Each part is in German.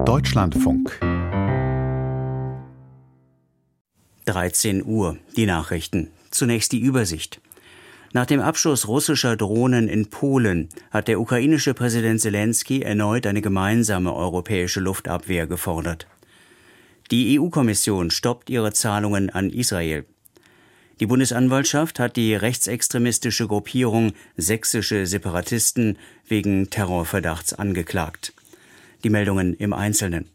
Deutschlandfunk 13 Uhr, die Nachrichten. Zunächst die Übersicht. Nach dem Abschuss russischer Drohnen in Polen hat der ukrainische Präsident Selenskyj erneut eine gemeinsame europäische Luftabwehr gefordert. Die EU-Kommission stoppt ihre Zahlungen an Israel. Die Bundesanwaltschaft hat die rechtsextremistische Gruppierung Sächsische Separatisten wegen Terrorverdachts angeklagt. Die Meldungen im Einzelnen.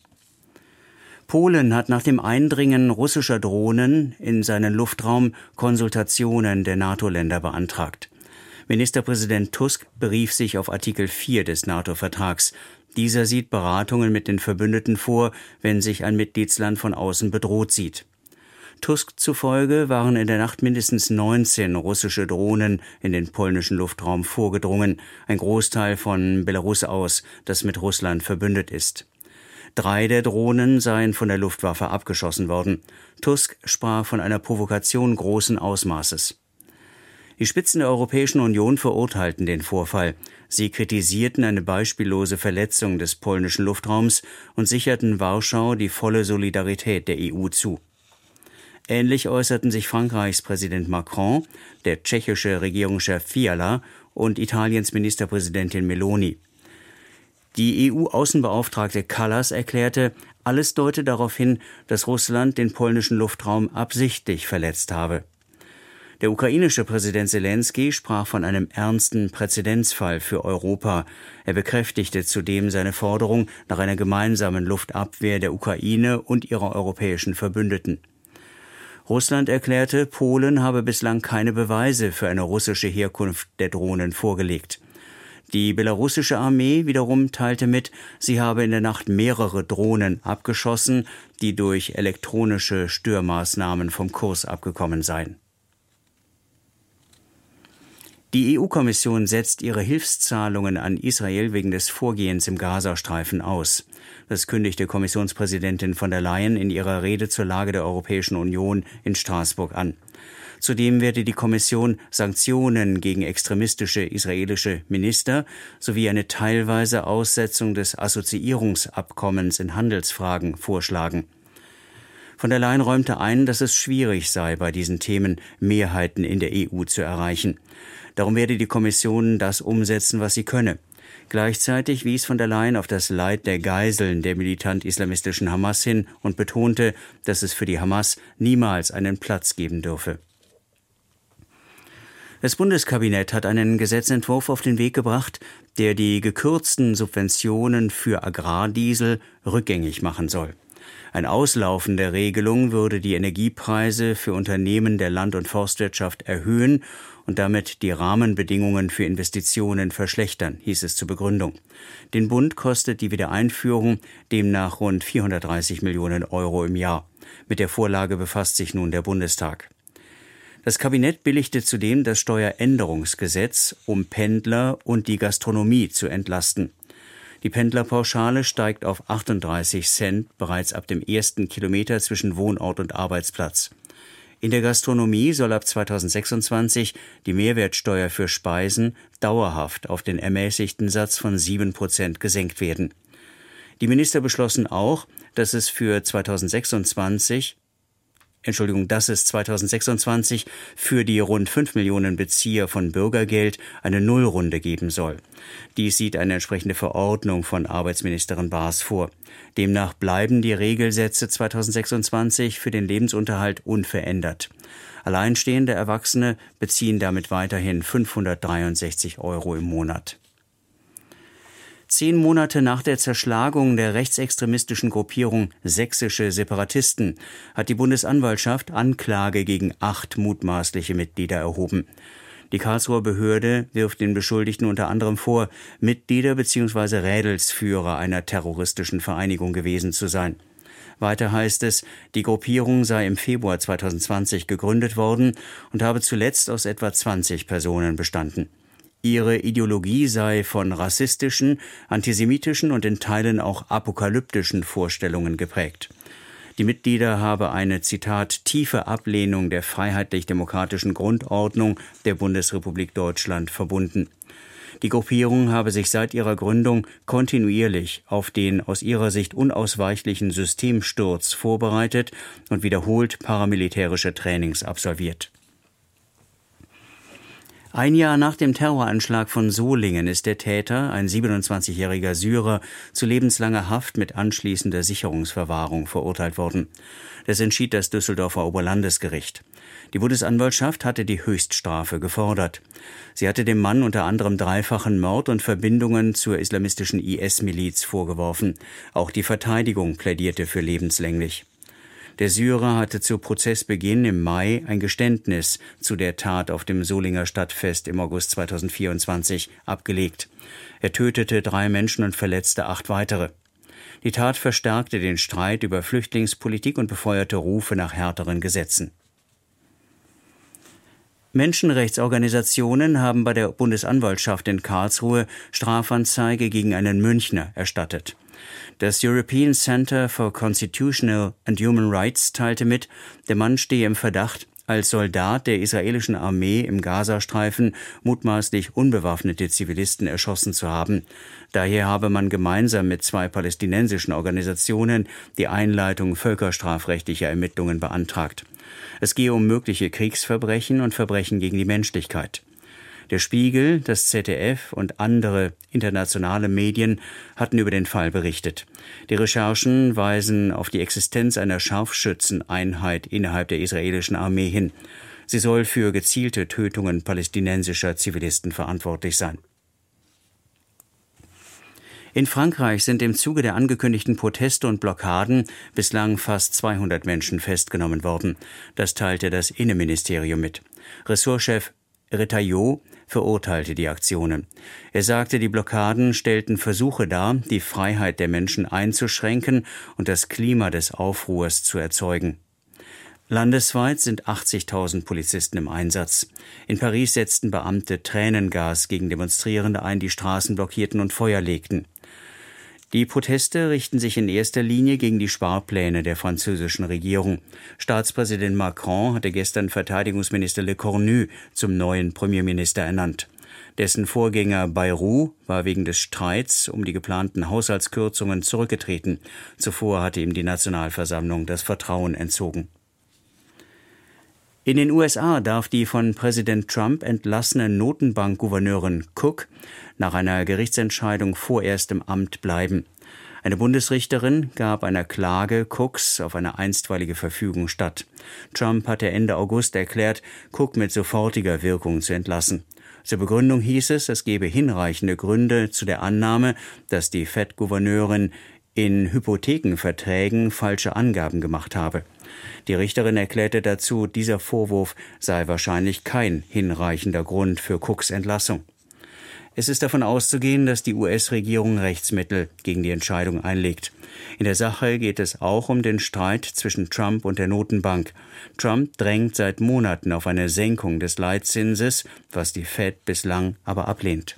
Polen hat nach dem Eindringen russischer Drohnen in seinen Luftraum Konsultationen der NATO-Länder beantragt. Ministerpräsident Tusk berief sich auf Artikel 4 des NATO-Vertrags. Dieser sieht Beratungen mit den Verbündeten vor, wenn sich ein Mitgliedsland von außen bedroht sieht. Tusk zufolge waren in der Nacht mindestens 19 russische Drohnen in den polnischen Luftraum vorgedrungen, ein Großteil von Belarus aus, das mit Russland verbündet ist. 3 der Drohnen seien von der Luftwaffe abgeschossen worden. Tusk sprach von einer Provokation großen Ausmaßes. Die Spitzen der Europäischen Union verurteilten den Vorfall. Sie kritisierten eine beispiellose Verletzung des polnischen Luftraums und sicherten Warschau die volle Solidarität der EU zu. Ähnlich äußerten sich Frankreichs Präsident Macron, der tschechische Regierungschef Fiala und Italiens Ministerpräsidentin Meloni. Die EU-Außenbeauftragte Kallas erklärte, alles deute darauf hin, dass Russland den polnischen Luftraum absichtlich verletzt habe. Der ukrainische Präsident Selenskyj sprach von einem ernsten Präzedenzfall für Europa. Er bekräftigte zudem seine Forderung nach einer gemeinsamen Luftabwehr der Ukraine und ihrer europäischen Verbündeten. Russland erklärte, Polen habe bislang keine Beweise für eine russische Herkunft der Drohnen vorgelegt. Die belarussische Armee wiederum teilte mit, sie habe in der Nacht mehrere Drohnen abgeschossen, die durch elektronische Störmaßnahmen vom Kurs abgekommen seien. Die EU-Kommission setzt ihre Hilfszahlungen an Israel wegen des Vorgehens im Gazastreifen aus. Das kündigte Kommissionspräsidentin von der Leyen in ihrer Rede zur Lage der Europäischen Union in Straßburg an. Zudem werde die Kommission Sanktionen gegen extremistische israelische Minister sowie eine teilweise Aussetzung des Assoziierungsabkommens in Handelsfragen vorschlagen. Von der Leyen räumte ein, dass es schwierig sei, bei diesen Themen Mehrheiten in der EU zu erreichen. Darum werde die Kommission das umsetzen, was sie könne. Gleichzeitig wies von der Leyen auf das Leid der Geiseln der militant-islamistischen Hamas hin und betonte, dass es für die Hamas niemals einen Platz geben dürfe. Das Bundeskabinett hat einen Gesetzentwurf auf den Weg gebracht, der die gekürzten Subventionen für Agrardiesel rückgängig machen soll. Ein Auslaufen der Regelung würde die Energiepreise für Unternehmen der Land- und Forstwirtschaft erhöhen und damit die Rahmenbedingungen für Investitionen verschlechtern, hieß es zur Begründung. Den Bund kostet die Wiedereinführung demnach rund 430 Millionen Euro im Jahr. Mit der Vorlage befasst sich nun der Bundestag. Das Kabinett billigte zudem das Steueränderungsgesetz, um Pendler und die Gastronomie zu entlasten. Die Pendlerpauschale steigt auf 38 Cent bereits ab dem ersten Kilometer zwischen Wohnort und Arbeitsplatz. In der Gastronomie soll ab 2026 die Mehrwertsteuer für Speisen dauerhaft auf den ermäßigten Satz von 7% gesenkt werden. Die Minister beschlossen auch, dass es 2026 für die rund 5 Millionen Bezieher von Bürgergeld eine Nullrunde geben soll. Dies sieht eine entsprechende Verordnung von Arbeitsministerin Baas vor. Demnach bleiben die Regelsätze 2026 für den Lebensunterhalt unverändert. Alleinstehende Erwachsene beziehen damit weiterhin 563 Euro im Monat. 10 Monate nach der Zerschlagung der rechtsextremistischen Gruppierung Sächsische Separatisten hat die Bundesanwaltschaft Anklage gegen 8 mutmaßliche Mitglieder erhoben. Die Karlsruher Behörde wirft den Beschuldigten unter anderem vor, Mitglieder bzw. Rädelsführer einer terroristischen Vereinigung gewesen zu sein. Weiter heißt es, die Gruppierung sei im Februar 2020 gegründet worden und habe zuletzt aus etwa 20 Personen bestanden. Ihre Ideologie sei von rassistischen, antisemitischen und in Teilen auch apokalyptischen Vorstellungen geprägt. Die Mitglieder habe eine, Zitat, tiefe Ablehnung der freiheitlich-demokratischen Grundordnung der Bundesrepublik Deutschland verbunden. Die Gruppierung habe sich seit ihrer Gründung kontinuierlich auf den aus ihrer Sicht unausweichlichen Systemsturz vorbereitet und wiederholt paramilitärische Trainings absolviert. Ein Jahr nach dem Terroranschlag von Solingen ist der Täter, ein 27-jähriger Syrer, zu lebenslanger Haft mit anschließender Sicherungsverwahrung verurteilt worden. Das entschied das Düsseldorfer Oberlandesgericht. Die Bundesanwaltschaft hatte die Höchststrafe gefordert. Sie hatte dem Mann unter anderem dreifachen Mord und Verbindungen zur islamistischen IS-Miliz vorgeworfen. Auch die Verteidigung plädierte für lebenslänglich. Der Syrer hatte zu Prozessbeginn im Mai ein Geständnis zu der Tat auf dem Solinger Stadtfest im August 2024 abgelegt. Er tötete 3 Menschen und verletzte 8 weitere. Die Tat verstärkte den Streit über Flüchtlingspolitik und befeuerte Rufe nach härteren Gesetzen. Menschenrechtsorganisationen haben bei der Bundesanwaltschaft in Karlsruhe Strafanzeige gegen einen Münchner erstattet. Das European Center for Constitutional and Human Rights teilte mit, der Mann stehe im Verdacht, als Soldat der israelischen Armee im Gazastreifen mutmaßlich unbewaffnete Zivilisten erschossen zu haben. Daher habe man gemeinsam mit 2 palästinensischen Organisationen die Einleitung völkerstrafrechtlicher Ermittlungen beantragt. Es gehe um mögliche Kriegsverbrechen und Verbrechen gegen die Menschlichkeit. Der Spiegel, das ZDF und andere internationale Medien hatten über den Fall berichtet. Die Recherchen weisen auf die Existenz einer Scharfschützeneinheit innerhalb der israelischen Armee hin. Sie soll für gezielte Tötungen palästinensischer Zivilisten verantwortlich sein. In Frankreich sind im Zuge der angekündigten Proteste und Blockaden bislang fast 200 Menschen festgenommen worden. Das teilte das Innenministerium mit. Ressortchef Retailleau verurteilte die Aktionen. Er sagte, die Blockaden stellten Versuche dar, die Freiheit der Menschen einzuschränken und das Klima des Aufruhrs zu erzeugen. Landesweit sind 80.000 Polizisten im Einsatz. In Paris setzten Beamte Tränengas gegen Demonstrierende ein, die Straßen blockierten und Feuer legten. Die Proteste richten sich in erster Linie gegen die Sparpläne der französischen Regierung. Staatspräsident Macron hatte gestern Verteidigungsminister Lecornu zum neuen Premierminister ernannt. Dessen Vorgänger Bayrou war wegen des Streits um die geplanten Haushaltskürzungen zurückgetreten. Zuvor hatte ihm die Nationalversammlung das Vertrauen entzogen. In den USA darf die von Präsident Trump entlassene Notenbankgouverneurin Cook nach einer Gerichtsentscheidung vorerst im Amt bleiben. Eine Bundesrichterin gab einer Klage Cooks auf eine einstweilige Verfügung statt. Trump hatte Ende August erklärt, Cook mit sofortiger Wirkung zu entlassen. Zur Begründung hieß es gebe hinreichende Gründe zu der Annahme, dass die Fed-Gouverneurin in Hypothekenverträgen falsche Angaben gemacht habe. Die Richterin erklärte dazu, dieser Vorwurf sei wahrscheinlich kein hinreichender Grund für Cooks Entlassung. Es ist davon auszugehen, dass die US-Regierung Rechtsmittel gegen die Entscheidung einlegt. In der Sache geht es auch um den Streit zwischen Trump und der Notenbank. Trump drängt seit Monaten auf eine Senkung des Leitzinses, was die Fed bislang aber ablehnt.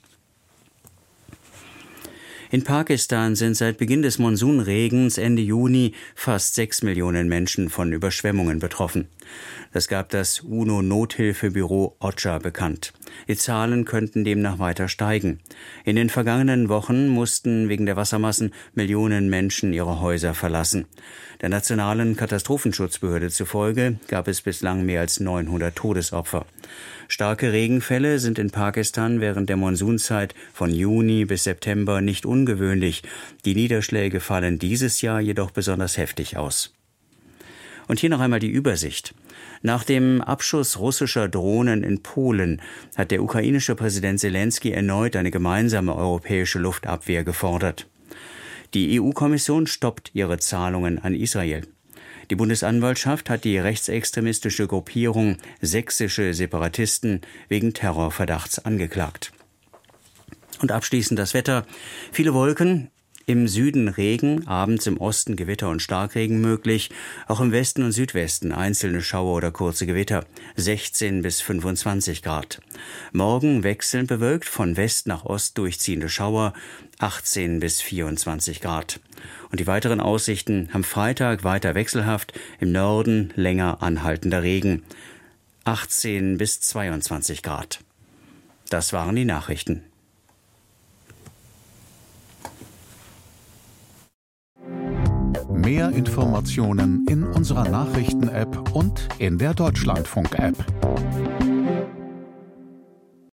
In Pakistan sind seit Beginn des Monsunregens Ende Juni fast 6 Millionen Menschen von Überschwemmungen betroffen. Das gab das UNO-Nothilfebüro OCHA bekannt. Die Zahlen könnten demnach weiter steigen. In den vergangenen Wochen mussten wegen der Wassermassen Millionen Menschen ihre Häuser verlassen. Der nationalen Katastrophenschutzbehörde zufolge gab es bislang mehr als 900 Todesopfer. Starke Regenfälle sind in Pakistan während der Monsunzeit von Juni bis September nicht ungewöhnlich. Die Niederschläge fallen dieses Jahr jedoch besonders heftig aus. Und hier noch einmal die Übersicht. Nach dem Abschuss russischer Drohnen in Polen hat der ukrainische Präsident Selenskyj erneut eine gemeinsame europäische Luftabwehr gefordert. Die EU-Kommission stoppt ihre Zahlungen an Israel. Die Bundesanwaltschaft hat die rechtsextremistische Gruppierung Sächsische Separatisten wegen Terrorverdachts angeklagt. Und abschließend das Wetter. Viele Wolken. Im Süden Regen, abends im Osten Gewitter und Starkregen möglich, auch im Westen und Südwesten einzelne Schauer oder kurze Gewitter, 16 bis 25 Grad. Morgen wechselnd bewölkt, von West nach Ost durchziehende Schauer, 18 bis 24 Grad. Und die weiteren Aussichten am Freitag weiter wechselhaft, im Norden länger anhaltender Regen, 18 bis 22 Grad. Das waren die Nachrichten. Mehr Informationen in unserer Nachrichten-App und in der Deutschlandfunk-App.